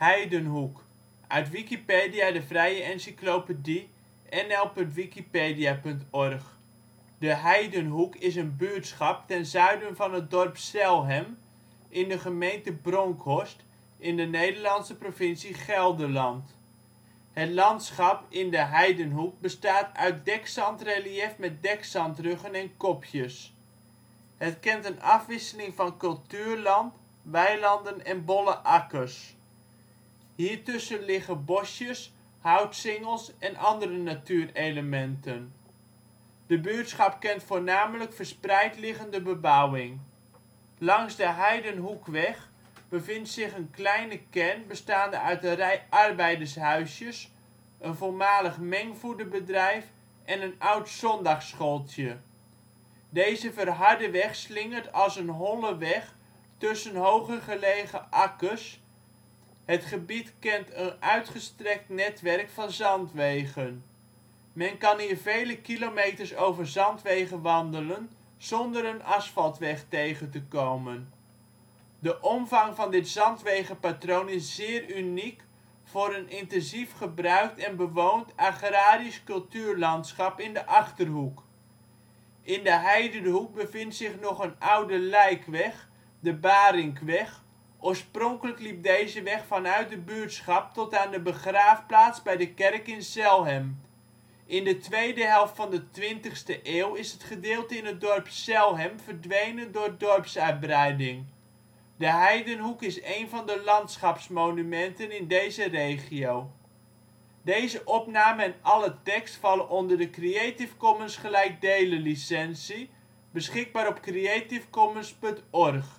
Heidenhoek, uit Wikipedia, de vrije encyclopedie. nl.wikipedia.org. De Heidenhoek is een buurtschap ten zuiden van het dorp Zelhem in de gemeente Bronckhorst in de Nederlandse provincie Gelderland. Het landschap in de Heidenhoek bestaat uit dekzandreliëf met dekzandruggen en kopjes. Het kent een afwisseling van cultuurland, weilanden en bolle akkers. Hiertussen liggen bosjes, houtsingels en andere natuurelementen. De buurtschap kent voornamelijk verspreid liggende bebouwing. Langs de Heidenhoekweg bevindt zich een kleine kern bestaande uit een rij arbeidershuisjes, een voormalig mengvoederbedrijf en een oud zondagsschooltje. Deze verharde weg slingert als een holle weg tussen hoger gelegen akkers. Het gebied kent een uitgestrekt netwerk van zandwegen. Men kan hier vele kilometers over zandwegen wandelen zonder een asfaltweg tegen te komen. De omvang van dit zandwegenpatroon is zeer uniek voor een intensief gebruikt en bewoond agrarisch cultuurlandschap in de Achterhoek. In de Heidenhoek bevindt zich nog een oude lijkweg, de Barinkweg. Oorspronkelijk liep deze weg vanuit de buurtschap tot aan de begraafplaats bij de kerk in Zelhem. In de tweede helft van de 20e eeuw is het gedeelte in het dorp Zelhem verdwenen door dorpsuitbreiding. De Heidenhoek is een van de landschapsmonumenten in deze regio. Deze opname en alle tekst vallen onder de Creative Commons gelijkdelen licentie, beschikbaar op creativecommons.org